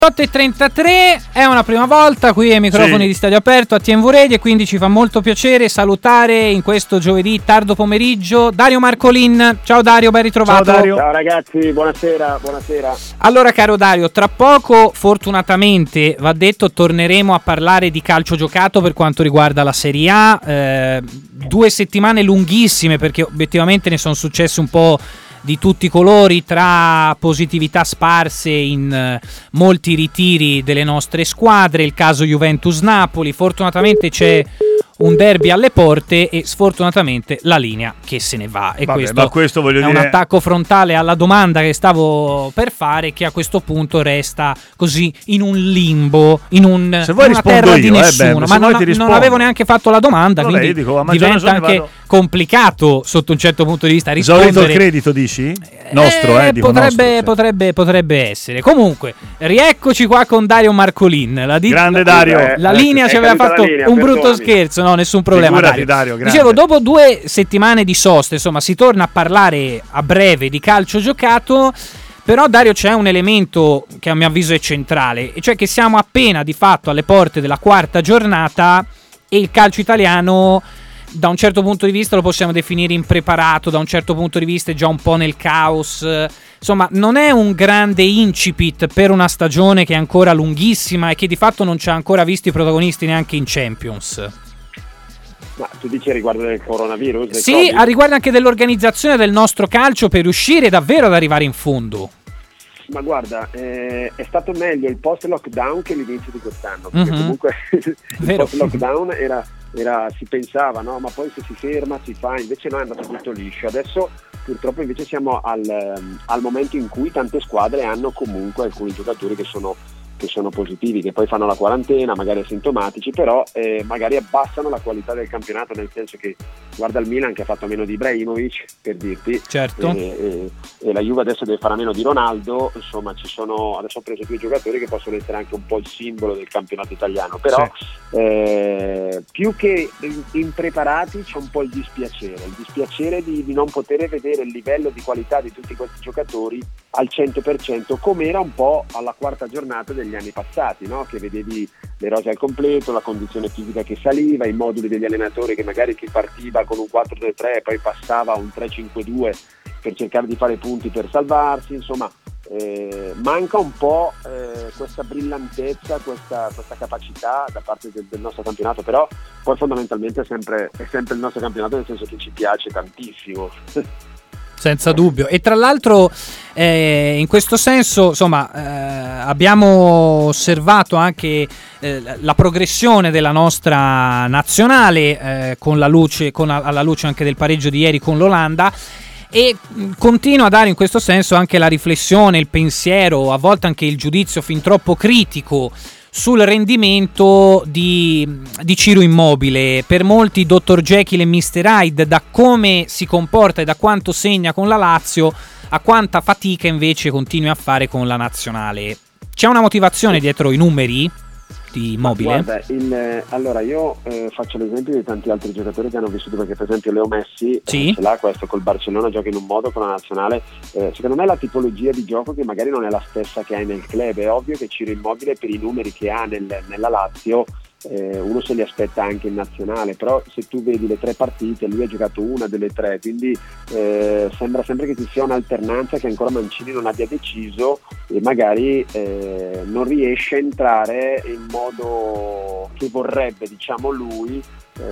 8:33 è una prima volta qui ai microfoni di Stadio Aperto a TNV Radio, e quindi ci fa molto piacere salutare in questo giovedì tardo pomeriggio Dario Marcolin. Ciao Dario, ben ritrovato. Ciao Dario. Ciao ragazzi, buonasera. Allora caro Dario, tra poco fortunatamente va detto torneremo a parlare di calcio giocato per quanto riguarda la Serie A, 2 settimane lunghissime perché obiettivamente ne sono successe un po' di tutti i colori, tra positività sparse in molti ritiri delle nostre squadre, il caso Juventus-Napoli, fortunatamente c'è un derby alle porte e sfortunatamente la linea che se ne va. E questo voglio dire, un attacco frontale alla domanda che stavo per fare, che a questo punto resta così in un limbo, in una terra di nessuno. Ma non avevo neanche fatto la domanda, quindi diventa anche complicato sotto un certo punto di vista rispondere. Esaurito il credito, dici? Nostro, potrebbe essere. Comunque, rieccoci qua con Dario Marcolin. Grande Dario. La linea ci aveva fatto un brutto scherzo, no, nessun problema. Dario. Dicevo, dopo 2 settimane di sosta, insomma, si torna a parlare a breve di calcio giocato. Però Dario, c'è un elemento che a mio avviso è centrale, e cioè che siamo appena di fatto alle porte della 4ª giornata e il calcio italiano da un certo punto di vista lo possiamo definire impreparato, da un certo punto di vista è già un po' nel caos. Insomma, non è un grande incipit per una stagione che è ancora lunghissima e che di fatto non ci ha ancora visto i protagonisti neanche in Champions. Ma tu dici a riguardo del coronavirus? Sì, COVID? a riguardo anche dell'organizzazione del nostro calcio per riuscire davvero ad arrivare in fondo. Ma guarda, è stato meglio il post-lockdown che l'inizio di quest'anno, perché comunque il post-lockdown era si pensava, no? Ma poi se si ferma si fa, invece no, è andato tutto liscio. Adesso purtroppo invece siamo al momento in cui tante squadre hanno comunque alcuni giocatori che sono positivi, che poi fanno la quarantena, magari asintomatici, però magari abbassano la qualità del campionato, nel senso che guarda il Milan che ha fatto a meno di Ibrahimovic, per dirti, certo. E la Juve adesso deve fare a meno di Ronaldo. Insomma, adesso ho preso 2 giocatori che possono essere anche un po' il simbolo del campionato italiano, però più che impreparati c'è un po' il dispiacere di non poter vedere il livello di qualità di tutti questi giocatori al 100%, come era un po' alla 4ª giornata degli anni passati, no? Che vedevi le rose al completo, la condizione fisica che saliva, i moduli degli allenatori che magari chi partiva con un 4-3-3 e poi passava a un 3-5-2 per cercare di fare punti per salvarsi. Insomma, manca un po' questa brillantezza, questa capacità da parte del nostro campionato, però poi fondamentalmente è sempre il nostro campionato, nel senso che ci piace tantissimo. Senza dubbio. E tra l'altro in questo senso, insomma, abbiamo osservato anche la progressione della nostra nazionale alla luce anche del pareggio di ieri con l'Olanda, e continua a dare in questo senso anche la riflessione, il pensiero, a volte anche il giudizio fin troppo critico sul rendimento di Ciro Immobile. Per molti Dr. Jekyll e Mr. Hyde, da come si comporta e da quanto segna con la Lazio a quanta fatica invece continua a fare con la nazionale. C'è una motivazione dietro i numeri di Immobile? Guarda, allora io faccio l'esempio di tanti altri giocatori che hanno vissuto, perché per esempio Leo Messi ce l'ha questo col Barcellona, gioca in un modo, con la nazionale secondo me la tipologia di gioco che magari non è la stessa che hai nel club. È ovvio che Ciro Immobile, per i numeri che ha nella Lazio, uno se li aspetta anche in nazionale, però se tu vedi le 3 partite lui ha giocato una delle 3, quindi sembra sempre che ci sia un'alternanza, che ancora Mancini non abbia deciso e magari non riesce a entrare in modo che vorrebbe, diciamo, lui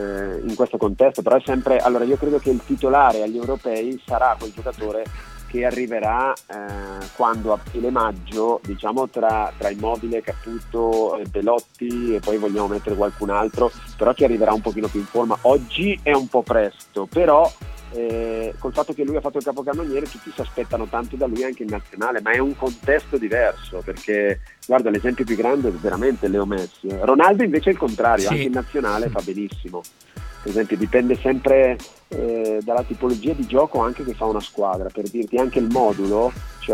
in questo contesto. Però è sempre, allora io credo che il titolare agli europei sarà quel giocatore che arriverà quando aprile-maggio, diciamo tra Immobile, Caputo, Belotti, e poi vogliamo mettere qualcun altro, però che arriverà un pochino più in forma. Oggi è un po' presto, però col fatto che lui ha fatto il capocannoniere tutti si aspettano tanto da lui anche in nazionale, ma è un contesto diverso, perché guarda, l'esempio più grande è veramente Leo Messi. Ronaldo invece è il contrario, anche in nazionale fa benissimo. Per esempio dipende sempre dalla tipologia di gioco anche che fa una squadra, per dirti anche il modulo,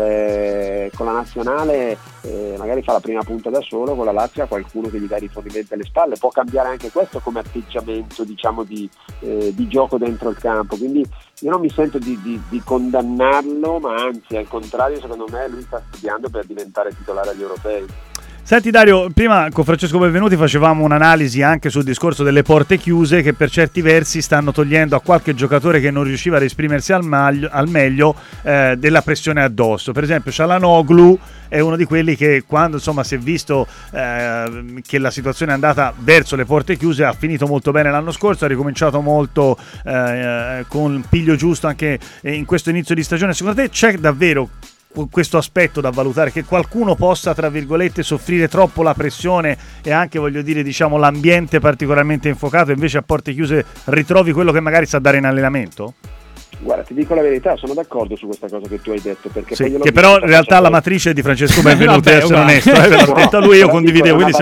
cioè con la nazionale magari fa la prima punta da solo, con la Lazio ha qualcuno che gli dà i rifornimenti alle spalle, può cambiare anche questo come atteggiamento, diciamo, di gioco dentro il campo, quindi io non mi sento di condannarlo, ma anzi al contrario, secondo me lui sta studiando per diventare titolare agli europei. Senti Dario, prima con Francesco Benvenuti facevamo un'analisi anche sul discorso delle porte chiuse che per certi versi stanno togliendo a qualche giocatore che non riusciva ad esprimersi al meglio della pressione addosso. Per esempio Çalhanoğlu è uno di quelli che quando insomma si è visto che la situazione è andata verso le porte chiuse ha finito molto bene l'anno scorso, ha ricominciato molto con piglio giusto anche in questo inizio di stagione. Secondo te c'è davvero questo aspetto da valutare, che qualcuno possa tra virgolette soffrire troppo la pressione e anche voglio dire diciamo l'ambiente particolarmente infuocato, invece a porte chiuse ritrovi quello che magari sa dare in allenamento? Guarda, ti dico la verità, sono d'accordo su questa cosa che tu hai detto, perché sì, poi che però in realtà la matrice è di Francesco Benvenuti, essere onesto, l'ho detto lui, io condividevo, quindi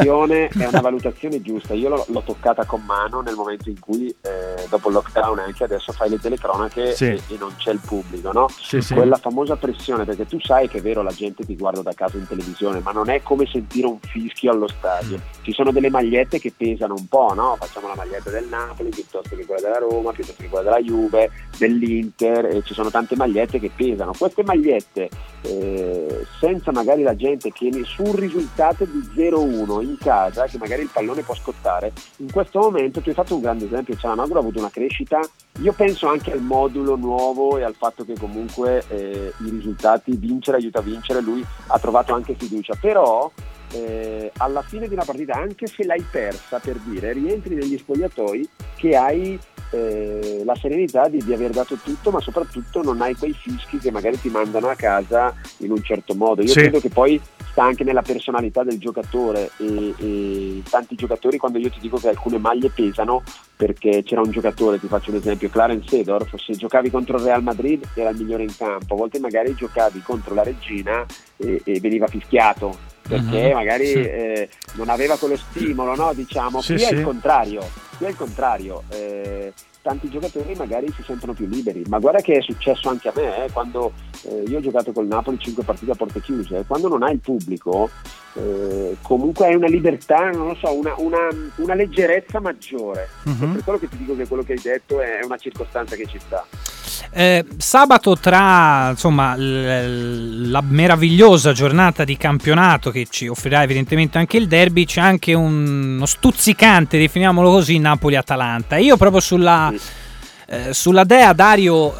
è una valutazione giusta. Io l'ho toccata con mano nel momento in cui dopo il lockdown, anche adesso fai le telecronache e non c'è il pubblico, no? Quella famosa pressione, perché tu sai che è vero, la gente ti guarda da casa in televisione, ma non è come sentire un fischio allo stadio. Ci sono delle magliette che pesano un po', no? Facciamo la maglietta del Napoli piuttosto che quella della Roma, piuttosto che quella della Juve, dell'Inter, e ci sono tante magliette che pesano. Queste magliette senza magari la gente che su un risultato di 0-1 in casa, che magari il pallone può scottare, in questo momento tu hai fatto un grande esempio, Çalhanoğlu ha avuto una crescita, io penso anche al modulo nuovo e al fatto che comunque i risultati, vincere aiuta a vincere, lui ha trovato anche fiducia, però alla fine di una partita, anche se l'hai persa, per dire, rientri negli spogliatoi che hai la serenità di aver dato tutto, ma soprattutto non hai quei fischi che magari ti mandano a casa in un certo modo. Io credo che poi sta anche nella personalità del giocatore e tanti giocatori, quando io ti dico che alcune maglie pesano, perché c'era un giocatore, ti faccio un esempio, Clarence Seedorf, se giocavi contro il Real Madrid era il migliore in campo, a volte magari giocavi contro la Regina e veniva fischiato perché magari non aveva quello stimolo, no? Diciamo, qui è il contrario, tanti giocatori magari si sentono più liberi, ma guarda che è successo anche a me, quando io ho giocato col Napoli 5 partite a porte chiuse, quando non hai il pubblico comunque hai una libertà, non lo so, una leggerezza maggiore. Per quello che ti dico che quello che hai detto è una circostanza che ci sta. Sabato, tra insomma la meravigliosa giornata di campionato che ci offrirà evidentemente anche il derby, c'è anche uno stuzzicante, definiamolo così, Napoli-Atalanta. Io proprio sulla Dea, Dario,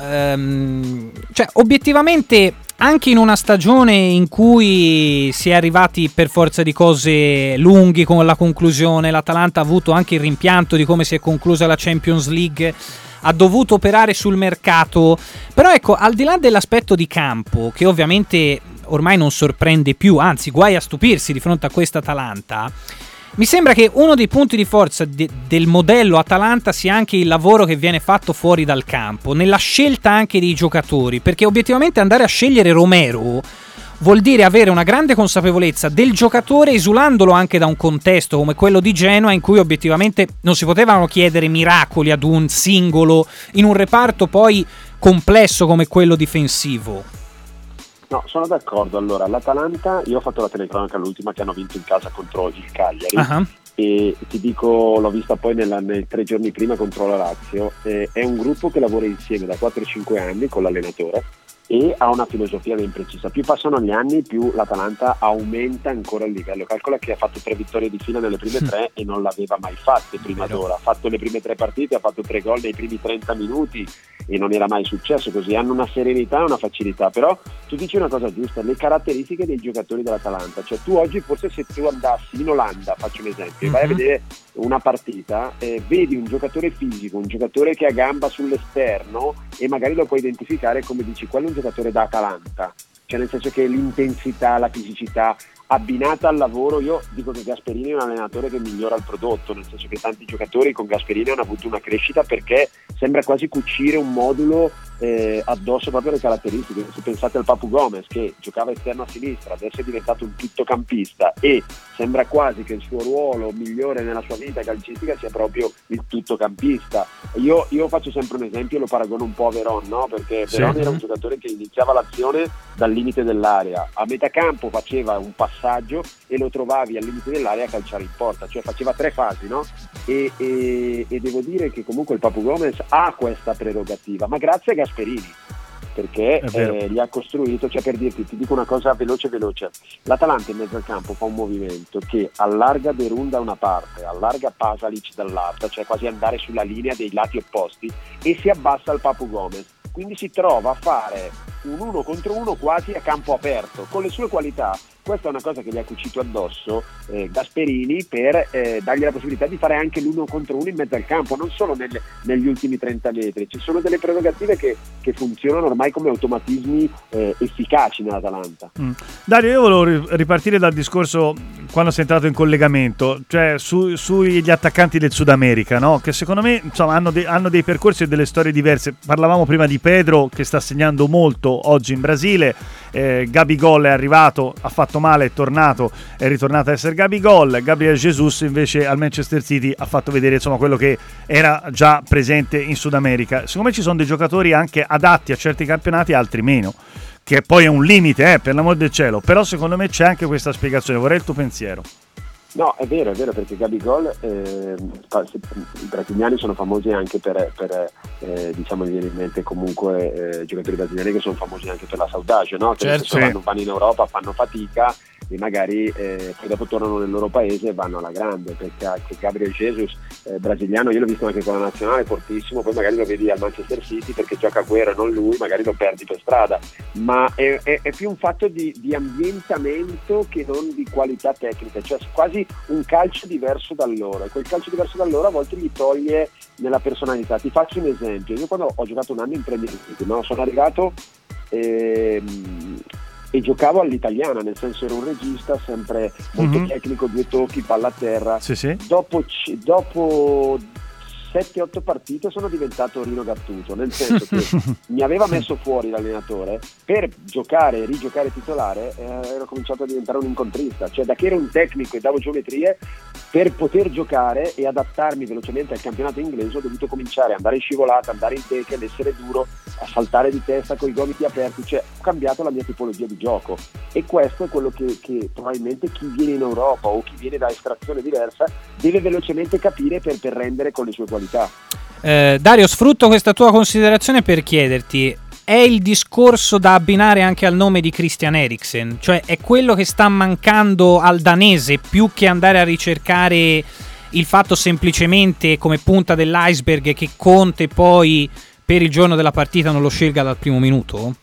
cioè obiettivamente anche in una stagione in cui si è arrivati per forza di cose lunghi con la conclusione, l'Atalanta ha avuto anche il rimpianto di come si è conclusa la Champions League, ha dovuto operare sul mercato, però ecco, al di là dell'aspetto di campo, che ovviamente ormai non sorprende più, anzi guai a stupirsi di fronte a questa Atalanta, mi sembra che uno dei punti di forza del modello Atalanta sia anche il lavoro che viene fatto fuori dal campo, nella scelta anche dei giocatori, perché obiettivamente andare a scegliere Romero vuol dire avere una grande consapevolezza del giocatore, esulandolo anche da un contesto come quello di Genoa, in cui obiettivamente non si potevano chiedere miracoli ad un singolo in un reparto poi complesso come quello difensivo. No, sono d'accordo. Allora, l'Atalanta, io ho fatto la telecronaca l'ultima che hanno vinto in casa contro il Cagliari, e ti dico, l'ho vista poi nei 3 giorni prima contro la Lazio, è un gruppo che lavora insieme da 4-5 anni con l'allenatore e ha una filosofia ben precisa. Più passano gli anni, più l'Atalanta aumenta ancora il livello. Calcola che ha fatto 3 vittorie di fila nelle prime 3 e non l'aveva mai fatte prima d'ora. Ha fatto le prime 3 partite, ha fatto 3 gol nei primi 30 minuti e non era mai successo così. Hanno una serenità e una facilità. Però tu dici una cosa giusta, le caratteristiche dei giocatori dell'Atalanta, cioè tu oggi forse se tu andassi in Olanda, faccio un esempio, vai a vedere una partita, vedi un giocatore fisico, un giocatore che ha gamba sull'esterno e magari lo puoi identificare come dici, quello è un giocatore da Atalanta, cioè nel senso che l'intensità, la fisicità abbinata al lavoro. Io dico che Gasperini è un allenatore che migliora il prodotto, nel senso che tanti giocatori con Gasperini hanno avuto una crescita perché sembra quasi cucire un modulo addosso proprio alle caratteristiche. Se pensate al Papu Gomez che giocava esterno a sinistra, adesso è diventato un tuttocampista e sembra quasi che il suo ruolo migliore nella sua vita calcistica sia proprio il tuttocampista. Io faccio sempre un esempio, lo paragono un po' a Veron, no? Perché Veron era un giocatore che iniziava l'azione dal limite dell'area, a metà campo faceva un passaggio e lo trovavi al limite dell'area a calciare in porta, cioè faceva 3 fasi, no? E devo dire che comunque il Papu Gomez ha questa prerogativa, ma grazie a Gasperini. perché li ha costruito, cioè per dirti, ti dico una cosa veloce, l'Atalanta in mezzo al campo fa un movimento che allarga Derun da una parte, allarga Pasalic dall'altra, cioè quasi andare sulla linea dei lati opposti, e si abbassa al Papu Gomez, quindi si trova a fare un 1 contro 1 quasi a campo aperto, con le sue qualità. Questa è una cosa che gli ha cucito addosso Gasperini per dargli la possibilità di fare anche l'1 contro 1 in mezzo al campo, non solo negli ultimi 30 metri. Ci sono delle prerogative che funzionano ormai come automatismi efficaci nell'Atalanta. Dario, io volevo ripartire dal discorso quando sei entrato in collegamento, cioè sugli attaccanti del Sud America, no? Che secondo me insomma, hanno dei percorsi e delle storie diverse. Parlavamo prima di Pedro, che sta segnando molto oggi in Brasile. Gabigol è arrivato, ha fatto male, è ritornato a essere Gabigol. Gabriel Jesus invece al Manchester City ha fatto vedere insomma quello che era già presente in Sud America. Secondo me ci sono dei giocatori anche adatti a certi campionati, altri meno, che poi è un limite, per l'amor del cielo, però secondo me c'è anche questa spiegazione. Vorrei il tuo pensiero. No, è vero, perché Gabigol, i brasiliani sono famosi anche per diciamo, mi viene in mente comunque giocatori brasiliani che sono famosi anche per la saudade, no? Che certo, vanno in Europa, fanno fatica e magari poi dopo tornano nel loro paese e vanno alla grande, perché anche Gabriel Jesus brasiliano, io l'ho visto anche con la nazionale, fortissimo, poi magari lo vedi al Manchester City perché gioca Agüero e non lui, magari lo perdi per strada, ma è più un fatto di ambientamento che non di qualità tecnica, cioè quasi un calcio diverso da loro, e quel calcio diverso da loro a volte gli toglie nella personalità. Ti faccio un esempio: io quando ho giocato un anno in Premier League, no? Sono arrivato e giocavo all'italiana, nel senso ero un regista sempre molto tecnico, 2 tocchi, palla a terra. Sì. Dopo 7-8 partite sono diventato Rino Gattuso, nel senso che mi aveva messo fuori l'allenatore per giocare e rigiocare titolare, ero cominciato a diventare un incontrista, cioè da che ero un tecnico e davo geometrie, per poter giocare e adattarmi velocemente al campionato inglese ho dovuto cominciare ad andare in scivolata, andare in teche, ad essere duro, a saltare di testa con i gomiti aperti, cioè ho cambiato la mia tipologia di gioco, e questo è quello che probabilmente chi viene in Europa o chi viene da estrazione diversa deve velocemente capire per rendere con le sue qualità. Dario, sfrutto questa tua considerazione per chiederti: è il discorso da abbinare anche al nome di Christian Eriksen? Cioè è quello che sta mancando al danese, più che andare a ricercare il fatto semplicemente come punta dell'iceberg che Conte poi per il giorno della partita non lo scelga dal primo minuto?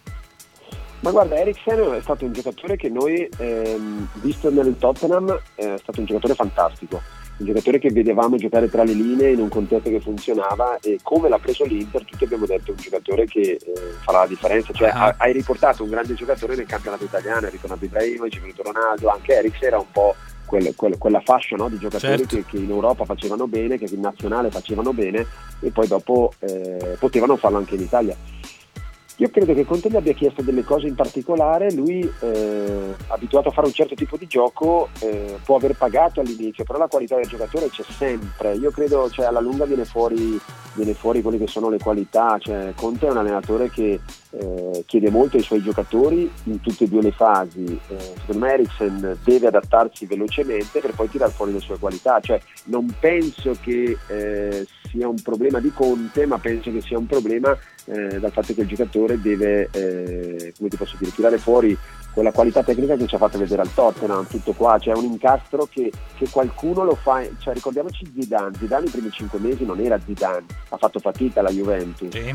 Ma guarda, Eriksen è stato un giocatore che noi, visto nel Tottenham, è stato un giocatore fantastico, un giocatore che vedevamo giocare tra le linee in un contesto che funzionava, e come l'ha preso l'Inter tutti abbiamo detto: un giocatore che farà la differenza, cioè hai riportato un grande giocatore nel campionato italiano, è ritornato Ibrahimovic, è venuto Ronaldo, anche Eriksen era un po' quella fascia, no, di giocatori, certo, che in Europa facevano bene, che in nazionale facevano bene e poi dopo potevano farlo anche in Italia. Io credo che Conte gli abbia chiesto delle cose in particolare, lui abituato a fare un certo tipo di gioco può aver pagato all'inizio, però la qualità del giocatore c'è sempre. Io credo, cioè, alla lunga viene fuori quelle che sono le qualità, cioè Conte è un allenatore che chiede molto ai suoi giocatori in tutte e due le fasi. Secondo me Eriksen deve adattarsi velocemente per poi tirar fuori le sue qualità, cioè non penso che sia un problema di Conte, ma penso che sia un problema dal fatto che il giocatore deve come ti posso dire, tirare fuori quella qualità tecnica che ci ha fatto vedere al Tottenham. Tutto qua, c'è un incastro che qualcuno lo fa, cioè ricordiamoci Zidane i primi 5 mesi non era Zidane, ha fatto fatica alla Juventus, sì.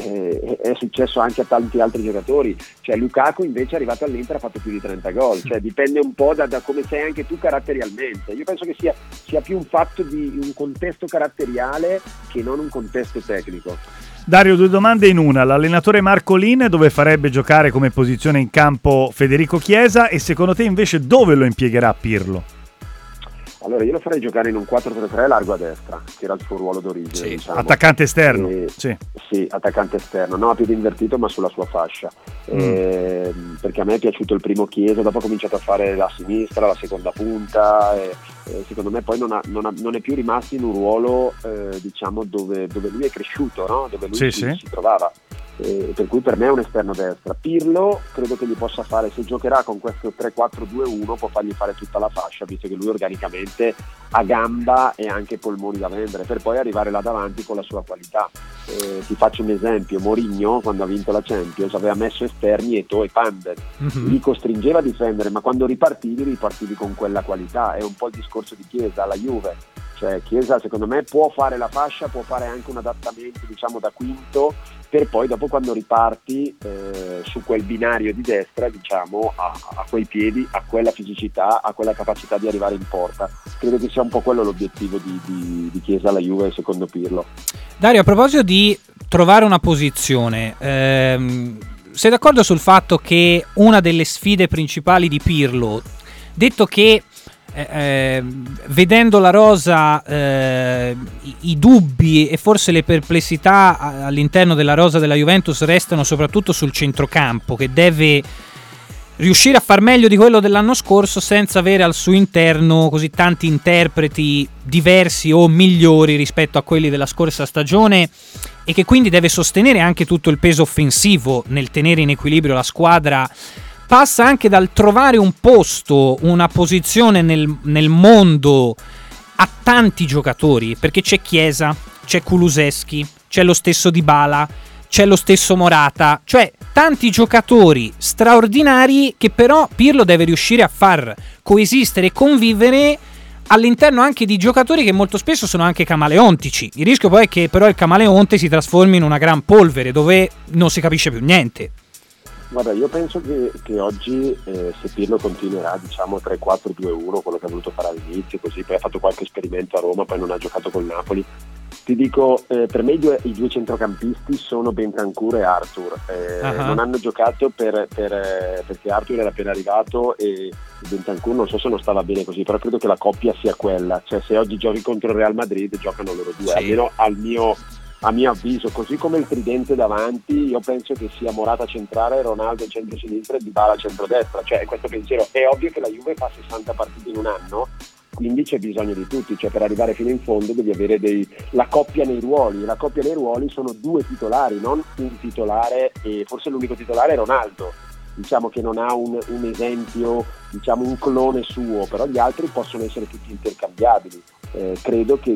È successo anche a tanti altri giocatori, cioè Lukaku invece è arrivato all'Inter, ha fatto più di 30 gol, cioè dipende un po' da come sei anche tu caratterialmente. Io penso che sia più un fatto di un contesto caratteriale che non un contesto tecnico. Dario, 2 domande in una. L'allenatore Marco Lin dove farebbe giocare come posizione in campo Federico Chiesa, e secondo te invece dove lo impiegherà Pirlo? Allora io lo farei giocare in un 4-3-3 largo a destra, che era il suo ruolo d'origine, sì, diciamo. Attaccante esterno, sì, attaccante esterno, no a piede invertito ma sulla sua fascia, perché a me è piaciuto il primo Chiesa, dopo ha cominciato a fare la sinistra, la seconda punta, secondo me poi non è più rimasto in un ruolo diciamo dove lui è cresciuto, no? Dove lui si trovava. per cui per me è un esterno destra. Pirlo credo che gli possa fare, se giocherà con questo 3-4-2-1, può fargli fare tutta la fascia, visto che lui organicamente ha gamba e anche polmoni da vendere, per poi arrivare là davanti con la sua qualità. Ti faccio un esempio: Mourinho, quando ha vinto la Champions, aveva messo esterni Eto'o e Pandel, li costringeva a difendere, ma quando ripartivi con quella qualità. È un po' il discorso di Chiesa alla Juve, cioè Chiesa secondo me può fare la fascia, può fare anche un adattamento, diciamo, da quinto, per poi dopo, quando riparti su quel binario di destra, diciamo, a quei piedi, a quella fisicità, a quella capacità di arrivare in porta. Credo che sia un po' quello l'obiettivo di Chiesa alla Juve, secondo Pirlo. Dario, a proposito di trovare una posizione, sei d'accordo sul fatto che una delle sfide principali di Pirlo, detto che vedendo la rosa i dubbi e forse le perplessità all'interno della rosa della Juventus restano soprattutto sul centrocampo, che deve riuscire a far meglio di quello dell'anno scorso senza avere al suo interno così tanti interpreti diversi o migliori rispetto a quelli della scorsa stagione, e che quindi deve sostenere anche tutto il peso offensivo nel tenere in equilibrio la squadra. Passa anche dal trovare un posto, una posizione nel mondo a tanti giocatori, perché c'è Chiesa, c'è Kulusevski, c'è lo stesso Dybala, c'è lo stesso Morata, cioè tanti giocatori straordinari che però Pirlo deve riuscire a far coesistere e convivere all'interno anche di giocatori che molto spesso sono anche camaleontici. Il rischio poi è che però il camaleonte si trasformi in una gran polvere dove non si capisce più niente. Guarda, io penso che oggi se Pirlo continuerà, diciamo, 3-4-2-1, quello che ha voluto fare all'inizio, così poi ha fatto qualche esperimento a Roma, poi non ha giocato col Napoli, ti dico, per me i due centrocampisti sono Bentancur e Arthur. Non hanno giocato perché Arthur era appena arrivato e Bentancur non so se non stava bene così, però credo che la coppia sia quella, cioè se oggi giochi contro il Real Madrid giocano loro due, sì. Almeno a mio avviso, così come il tridente davanti. Io penso che sia Morata centrale, Ronaldo centro-sinistra e Dybala centro-destra, cioè questo pensiero. È ovvio che la Juve fa 60 partite in un anno, quindi c'è bisogno di tutti, cioè per arrivare fino in fondo devi avere la coppia nei ruoli. La coppia nei ruoli sono due titolari, non un titolare, e forse l'unico titolare è Ronaldo, diciamo, che non ha un esempio, diciamo, un clone suo, però gli altri possono essere tutti intercambiabili. Credo che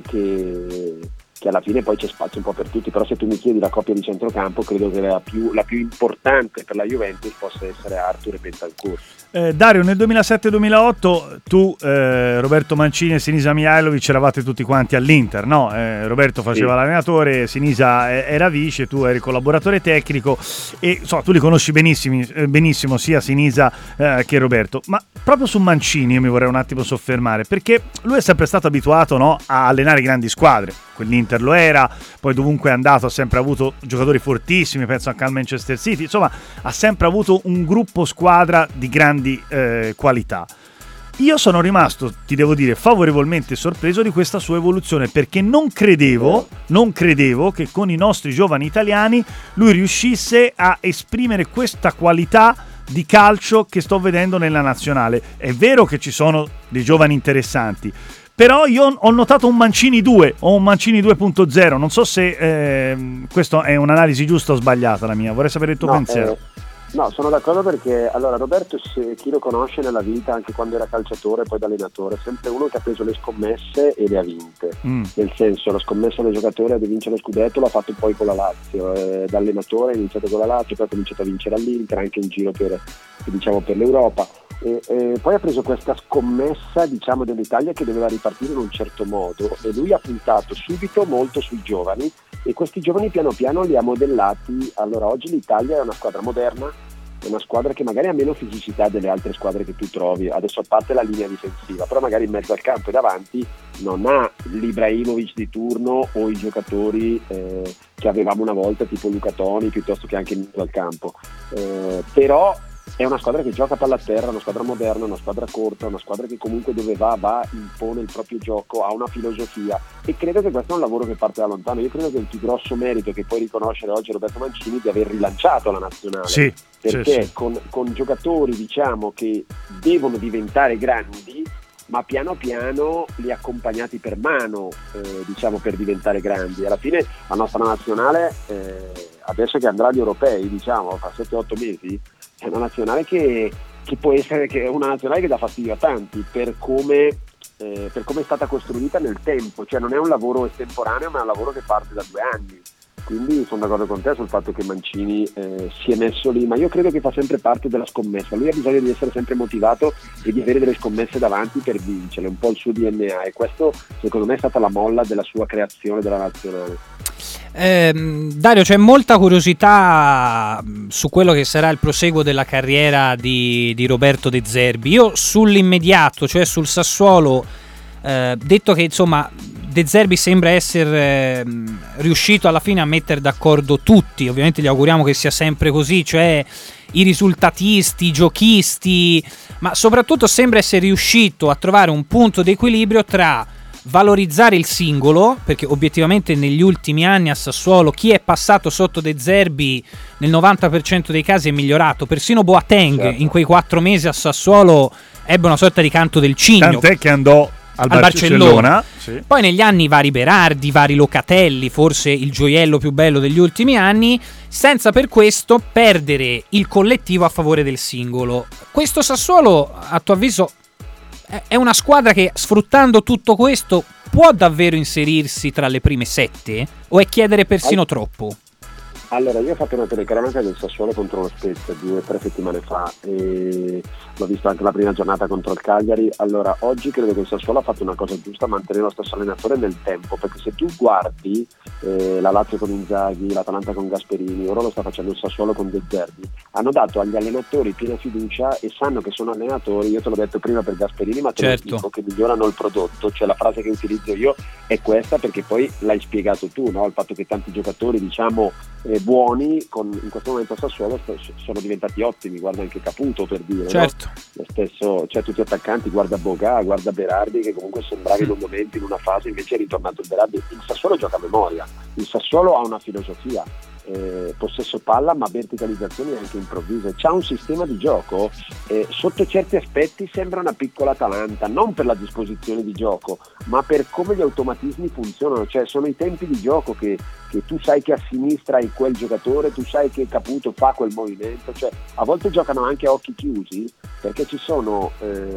alla fine poi c'è spazio un po' per tutti, però se tu mi chiedi la coppia di centrocampo, credo che la più importante per la Juventus possa essere Arthur e Bentancur. Dario, nel 2007-2008 tu, Roberto Mancini e Sinisa Mihajlovic eravate tutti quanti all'Inter, no? Roberto faceva l'allenatore, Sinisa era vice, tu eri collaboratore tecnico e tu li conosci benissimo sia Sinisa che Roberto, ma proprio su Mancini io mi vorrei un attimo soffermare, perché lui è sempre stato abituato, no, a allenare grandi squadre. Quell'Inter lo era, poi dovunque è andato ha sempre avuto giocatori fortissimi, penso anche al Manchester City, insomma ha sempre avuto un gruppo squadra di grandi qualità. Io sono rimasto, ti devo dire, favorevolmente sorpreso di questa sua evoluzione, perché non credevo che con i nostri giovani italiani lui riuscisse a esprimere questa qualità di calcio che sto vedendo nella nazionale. È vero che ci sono dei giovani interessanti, però io ho notato un Mancini 2 o un Mancini 2.0, non so se questa è un'analisi giusta o sbagliata la mia, vorrei sapere il tuo pensiero. No, sono d'accordo, perché allora Roberto, se chi lo conosce nella vita, anche quando era calciatore e poi da allenatore, è sempre uno che ha preso le scommesse e le ha vinte. Nel senso, la scommessa del giocatore di vincere lo scudetto l'ha fatto poi con la Lazio, da allenatore ha iniziato con la Lazio, poi ha cominciato a vincere all'Inter, anche in giro per l'Europa. E poi ha preso questa scommessa, diciamo, dell'Italia che doveva ripartire in un certo modo, e lui ha puntato subito molto sui giovani, e questi giovani piano piano li ha modellati. Allora oggi l'Italia è una squadra moderna, è una squadra che magari ha meno fisicità delle altre squadre che tu trovi, adesso a parte la linea difensiva, però magari in mezzo al campo e davanti non ha l'Ibrahimovic di turno o i giocatori che avevamo una volta, tipo Luca Toni, piuttosto che anche in mezzo al campo, però è una squadra che gioca palla a terra, una squadra moderna, una squadra corta, una squadra che comunque dove va, impone il proprio gioco, ha una filosofia, e credo che questo è un lavoro che parte da lontano. Io credo che il più grosso merito che puoi riconoscere oggi Roberto Mancini è di aver rilanciato la nazionale, sì, perché sì. Con giocatori, diciamo, che devono diventare grandi, ma piano piano li ha accompagnati per mano, diciamo, per diventare grandi. Alla fine la nostra nazionale adesso che andrà agli europei, diciamo, fra 7-8 mesi, è una nazionale che può essere, che è una nazionale che dà fastidio a tanti per come è stata costruita nel tempo, cioè non è un lavoro estemporaneo, ma è un lavoro che parte da 2 anni. Quindi sono d'accordo con te sul fatto che Mancini si è messo lì, ma io credo che fa sempre parte della scommessa. Lui ha bisogno di essere sempre motivato e di avere delle scommesse davanti per vincere, un po' il suo DNA, e questo secondo me è stata la molla della sua creazione della nazionale. Dario, c'è molta curiosità su quello che sarà il proseguo della carriera di Roberto De Zerbi. Io sull'immediato, cioè sul Sassuolo, detto che insomma De Zerbi sembra essere riuscito alla fine a mettere d'accordo tutti, ovviamente gli auguriamo che sia sempre così, cioè i risultatisti, i giochisti, ma soprattutto sembra essere riuscito a trovare un punto di equilibrio tra valorizzare il singolo, perché obiettivamente negli ultimi anni a Sassuolo chi è passato sotto De Zerbi nel 90% dei casi è migliorato, persino Boateng, certo, in quei 4 mesi a Sassuolo ebbe una sorta di canto del cigno, tant'è che andò al Barcellona. Sì. Poi negli anni vari Berardi, vari Locatelli, forse il gioiello più bello degli ultimi anni, senza per questo perdere il collettivo a favore del singolo. Questo Sassuolo, a tuo avviso, è una squadra che, sfruttando tutto questo, può davvero inserirsi tra le prime 7? O è chiedere persino troppo? Allora, io ho fatto una telecronaca del Sassuolo contro lo Spezia 2 o 3 settimane fa e l'ho visto anche la prima giornata contro il Cagliari. Allora, oggi credo che il Sassuolo ha fatto una cosa giusta a mantenere lo stesso allenatore nel tempo, perché se tu guardi la Lazio con Inzaghi, l'Atalanta con Gasperini, ora lo sta facendo il Sassuolo con De Zerbi, hanno dato agli allenatori piena fiducia e sanno che sono allenatori, io te l'ho detto prima per Gasperini, ma te lo dico, che migliorano il prodotto. Cioè la frase che utilizzo io è questa, perché poi l'hai spiegato tu, no? Il fatto che tanti giocatori, diciamo, buoni in questo momento a Sassuolo sono diventati ottimi, guarda anche Caputo, per dire, certo, no? Lo stesso, cioè tutti attaccanti, guarda Boga, guarda Berardi, che comunque sembrava in un momento, in una fase, invece è ritornato il Berardi. Il Sassuolo gioca a memoria, il Sassuolo ha una filosofia, possesso palla ma verticalizzazioni anche improvvise, c'ha un sistema di gioco, sotto certi aspetti sembra una piccola Atalanta, non per la disposizione di gioco ma per come gli automatismi funzionano, cioè sono i tempi di gioco che tu sai che a sinistra hai quel giocatore, tu sai che Caputo fa quel movimento, cioè a volte giocano anche a occhi chiusi perché ci sono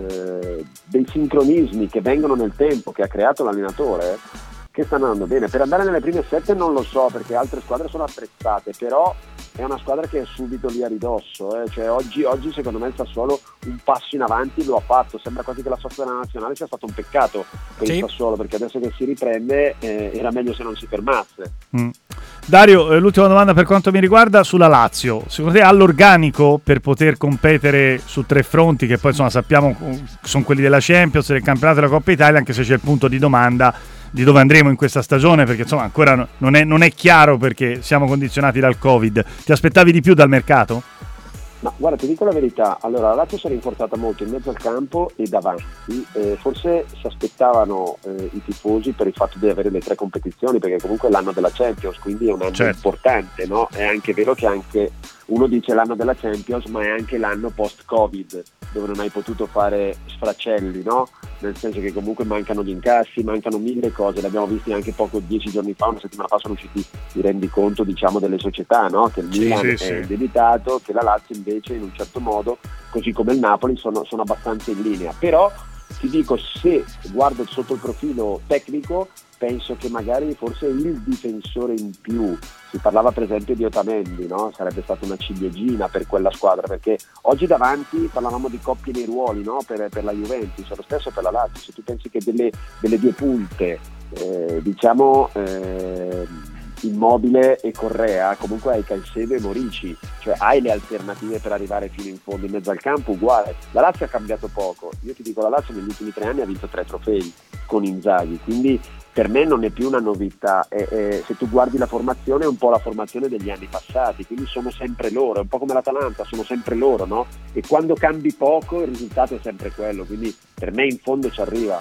dei sincronismi che vengono nel tempo, che ha creato l'allenatore, che stanno andando bene. Per andare nelle prime 7 non lo so, perché altre squadre sono attrezzate, però è una squadra che è subito lì a ridosso, cioè oggi secondo me il Sassuolo un passo in avanti lo ha fatto, sembra quasi che la sosta della nazionale sia stato un peccato per il Sassuolo, perché adesso che si riprende era meglio se non si fermasse. Dario, l'ultima domanda per quanto mi riguarda sulla Lazio, secondo te ha l'organico per poter competere su 3 fronti che poi insomma sappiamo sono quelli della Champions, del campionato della Coppa Italia, anche se c'è il punto di domanda di dove andremo in questa stagione, perché insomma ancora non è chiaro, perché siamo condizionati dal Covid. Ti aspettavi di più dal mercato? Ma guarda, ti dico la verità, allora la Lazio si è rinforzata molto in mezzo al campo e davanti, forse si aspettavano i tifosi per il fatto di avere le 3 competizioni, perché comunque è l'anno della Champions, quindi è un anno importante, no? È anche vero che anche uno dice l'anno della Champions, ma è anche l'anno post-Covid, dove non hai potuto fare sfracelli, no? Nel senso che comunque mancano gli incassi, mancano 1000 cose, l'abbiamo visti anche poco 10 giorni fa, una settimana fa sono usciti i rendiconto, diciamo, delle società, no? Che il Milan è debitato, che la Lazio invece in un certo modo, così come il Napoli, sono abbastanza in linea. Però ti dico, se guardo sotto il profilo tecnico, penso che magari forse il difensore in più, si parlava per esempio di Otamendi, no? Sarebbe stata una ciliegina per quella squadra, perché oggi davanti parlavamo di coppie nei ruoli, no? per la Juventus, lo stesso per la Lazio. Se tu pensi che delle 2 punte, diciamo Immobile e Correa, comunque hai Caicedo e Morici, cioè hai le alternative per arrivare fino in fondo. In mezzo al campo uguale, la Lazio ha cambiato poco, io ti dico, la Lazio negli ultimi 3 anni ha vinto 3 trofei con Inzaghi, quindi per me non è più una novità, se tu guardi la formazione è un po' la formazione degli anni passati, quindi sono sempre loro, è un po' come l'Atalanta, sono sempre loro, no? E quando cambi poco il risultato è sempre quello, quindi per me in fondo ci arriva.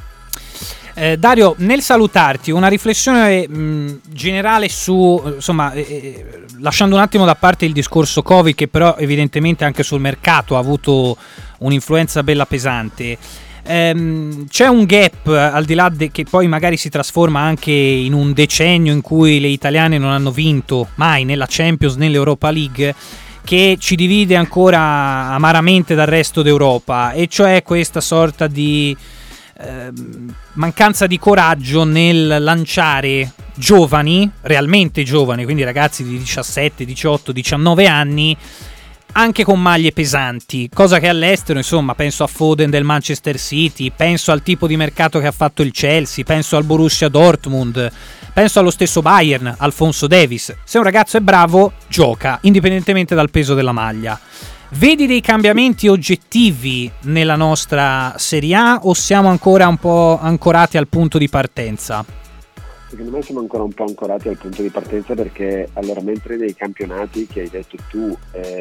Dario, nel salutarti, una riflessione generale su, insomma, lasciando un attimo da parte il discorso Covid, che però evidentemente anche sul mercato ha avuto un'influenza bella pesante. C'è un gap, al di là che poi magari si trasforma anche in un decennio in cui le italiane non hanno vinto mai né la Champions né l'Europa League, che ci divide ancora amaramente dal resto d'Europa, e cioè questa sorta di mancanza di coraggio nel lanciare giovani, realmente giovani, quindi ragazzi di 17, 18, 19 anni, anche con maglie pesanti, cosa che all'estero, insomma, penso a Foden del Manchester City, penso al tipo di mercato che ha fatto il Chelsea, penso al Borussia Dortmund, penso allo stesso Bayern, Alphonso Davies. Se un ragazzo è bravo, gioca, indipendentemente dal peso della maglia. Vedi dei cambiamenti oggettivi nella nostra Serie A o siamo ancora un po' ancorati al punto di partenza? Secondo me siamo ancora un po' ancorati al punto di partenza, perché allora, mentre nei campionati che hai detto tu,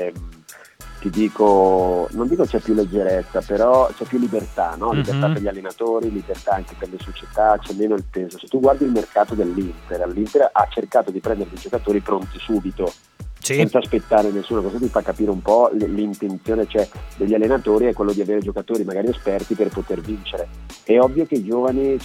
ti dico, non dico c'è più leggerezza, però c'è più libertà, no? Libertà per gli allenatori, libertà anche per le società, c'è meno il peso. Se tu guardi il mercato l'Inter ha cercato di prendere dei giocatori pronti subito, senza aspettare nessuna cosa. Ti fa capire un po' l'intenzione degli allenatori, è quello di avere giocatori magari esperti per poter vincere. È ovvio che i giovani,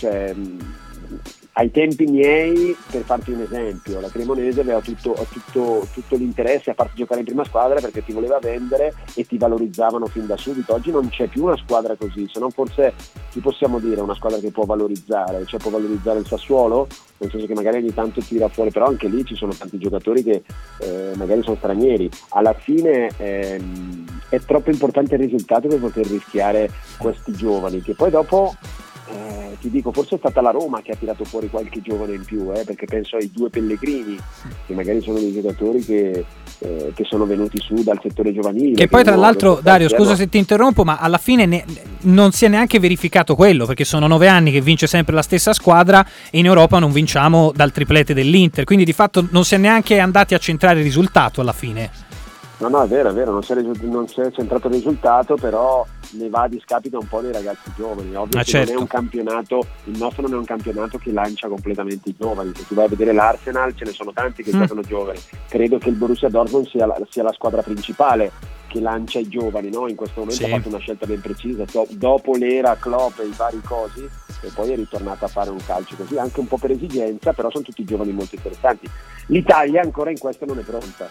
ai tempi miei, per farti un esempio, la Cremonese aveva tutto l'interesse a farti giocare in prima squadra perché ti voleva vendere e ti valorizzavano fin da subito. Oggi non c'è più una squadra così, se non forse ti possiamo dire una squadra che può valorizzare, può valorizzare il Sassuolo, nel senso che magari ogni tanto tira fuori, però anche lì ci sono tanti giocatori che magari sono stranieri. Alla fine è troppo importante il risultato per poter rischiare questi giovani, che poi dopo ti dico, forse è stata la Roma che ha tirato fuori qualche giovane in più, perché penso ai 2 Pellegrini, che magari sono dei giocatori che sono venuti su dal settore giovanile. Che poi tra l'altro, Dario, scusa se ti interrompo, ma alla fine non si è neanche verificato quello, perché sono 9 anni che vince sempre la stessa squadra e in Europa non vinciamo dal triplete dell'Inter, quindi di fatto non si è neanche andati a centrare il risultato alla fine. No, è vero, non si è centrato il risultato, però ne va a discapito un po' dei ragazzi giovani. Ovvio che non è un campionato, il nostro non è un campionato che lancia completamente i giovani. Se tu vai a vedere l'Arsenal, ce ne sono tanti che giocano giovani. Credo che il Borussia Dortmund sia la squadra principale che lancia i giovani, no? In questo momento ha fatto una scelta ben precisa, dopo l'era Klopp e i vari cosi, e poi è ritornata a fare un calcio così, anche un po' per esigenza, però sono tutti giovani molto interessanti. L'Italia ancora in questo non è pronta.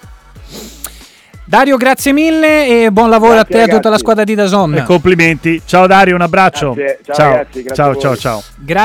Dario, grazie mille e buon lavoro. Grazie a te e a tutta la squadra di DAZN. E complimenti. Ciao Dario, un abbraccio. Grazie. Ciao ragazzi, grazie ciao.